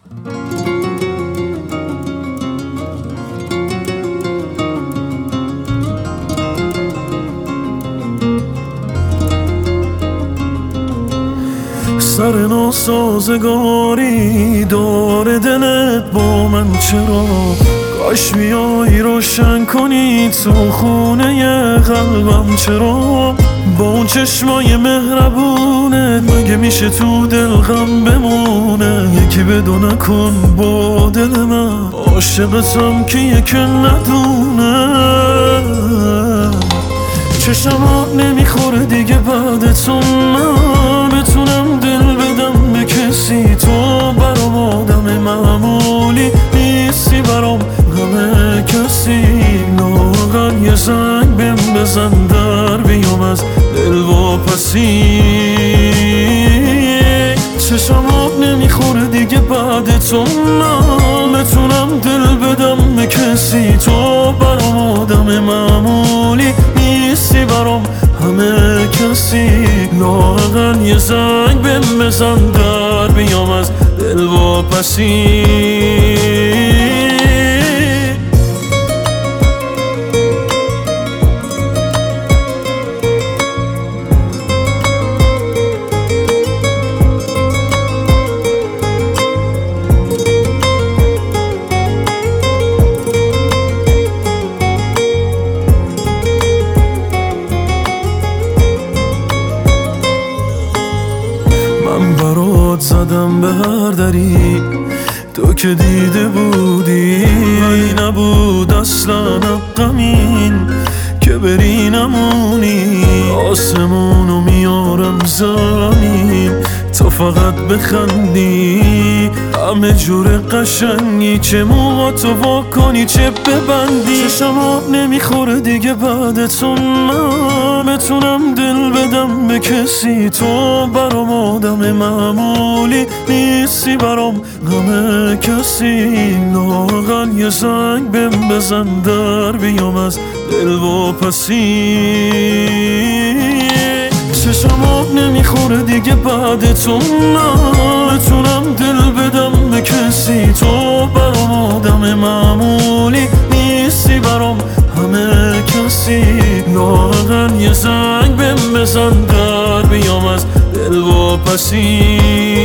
سر ناسازگاری داره دلت با من چرا؟ کاش بیایی روشن کنی تو خونه قلبم چرا؟ با اون چشمای مهربونه مگه میشه تو دل غم بمونه؟ یکی بدو نکن با دل من عاشقتم که یکی ندونه. چشمات نمیخوره دیگه بعد تو من بتونم دل بدم به کسی. تو برام آدم معمولی نیستی، برام همه کسی. لااقل یه زنگ بهم بزن در بیام از دل واپسی. چشمات نمیخوره دیگه بعد تو من بتونم دل بدم به کسی. تو برام آدم معمولی نیستی، برام همه کسی. لااقل یه زنگ بهم بزن در بیام از دل واپسی. برات زدم به هر دری تو که دیده بودی، ولی نبود اصلا غمین که بری نمونی. آسمونو میارم زمین تو فقط بخندی. همه جور قشنگی چه موهاتو وا کنی چه ببندی. چشمات نمیخوره دیگه بعد تو من بتونم دل بدم به کسی. تو برام آدم معمولی نیستی، برام همه کسی. لااقل یه زنگ بهم بزن در بیام از دل واپسی. چشمات نمیخوره دیگه بعد تو من بتونم دل بدم به کسی. تو برام آدم معمولی نیستی، برام همه کسی. لااقل یه زنگ بهم بزن در بیام از دل واپسی.